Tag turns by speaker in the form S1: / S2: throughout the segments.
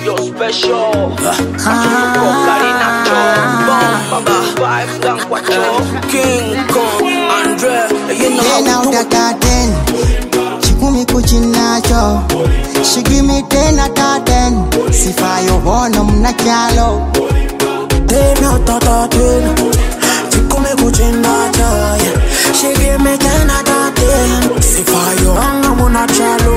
S1: you're special. King Kong, Andre, you know how to
S2: do. Chikumi kuchinacho, she give me 10 out of 10. Sifa yo hono mnachalo.
S3: 10 out of 10. Chikumi kuchinacho, she give me 10 out of 10. Sifa yo hono mnachalo.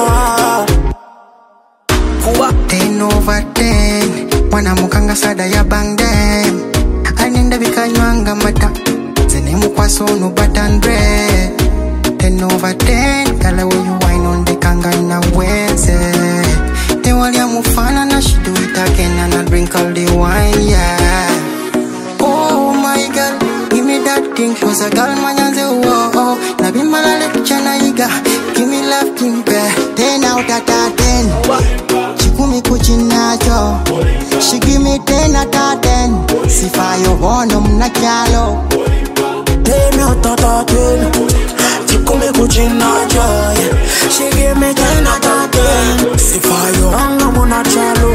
S2: 10 over 10. Wana mukanga sada ya bang them. Anenda bikanywanga mata. Zenemu kwa sonu batandre. 10 over 10. Kala when you wine on the kanga na weze. Te wali ya mufana na she do it again and I'll drink all the wine, yeah. Oh my girl, give me that thing. She was a girl manyanze oh. Na bimala lecture na iga. Give me love thing back. 10 out of 10. Chikumi kuchinacho, she give me 10 out of 10. Sifa yo hono mnachalo.
S3: 10 out of 10. Chikumi kuchinacho, she give me 10 out of 10. Sifa yo hono mnachalo.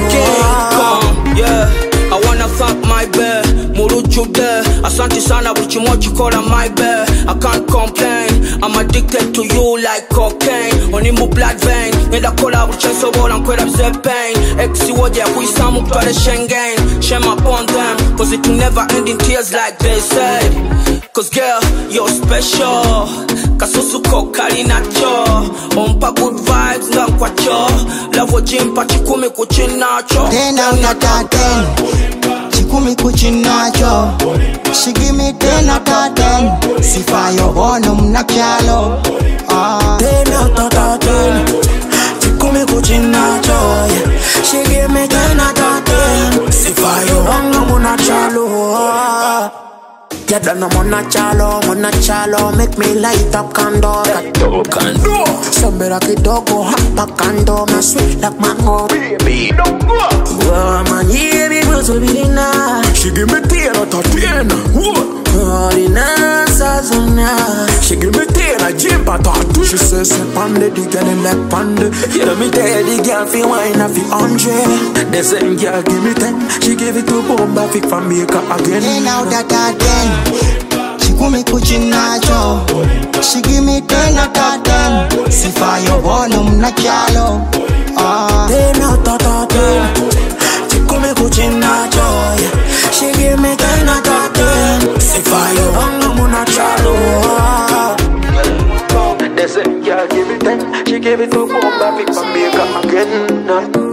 S1: Yeah, I wanna thank my bear, Muruchu there. Asante sana wichimochi kola my bear. I can't complain, I'm addicted to you like cocaine. On my blood vein, nenda kola uchenso bola nkwela mze pain. Exi woje kuisamu kutwale Schengen. Shame upon them, cause it will never end in tears like they said. Cause girl, you're special. Kasusu kokali nacho. Ompa good vibes nga kwacho. Love wajimpa chikumi kuchinacho.
S2: 10 out of 10. Chikumi kuchinacho. She give me 10 out of 10. Sifa yo hono mnachalo.
S3: 10 out of 10. Chikumi kuchinacho. She give me 10 out of 10. Sifa yo hono mnachalo. Yada no monachalo, make me light up candle. Sambera kidogo hapa kando, my sweet like mango.
S4: Baby, don't go.
S3: Oh man, yeah, me was so really nice.
S4: She give me 10 out of 10.
S3: Oh, the nice
S4: she give me 10, I jump at her.
S3: She says, "Say pande, the girl in like pande." You know me tell the girl fi wine a fi 100. The same girl give me 10. She give it to Bomba fi Jamaica again.
S2: 10 out of 10. Chikumi kuchinacho. She give me 10 out of 10. Sifa yo hono mnachalo.
S3: 10 out of 10. Chikumi kuchinacho. She give me 10 out of 10. Sifa yo hono mnachalo. The same girl give me 10. She give it to Bomba fi Jamaica again.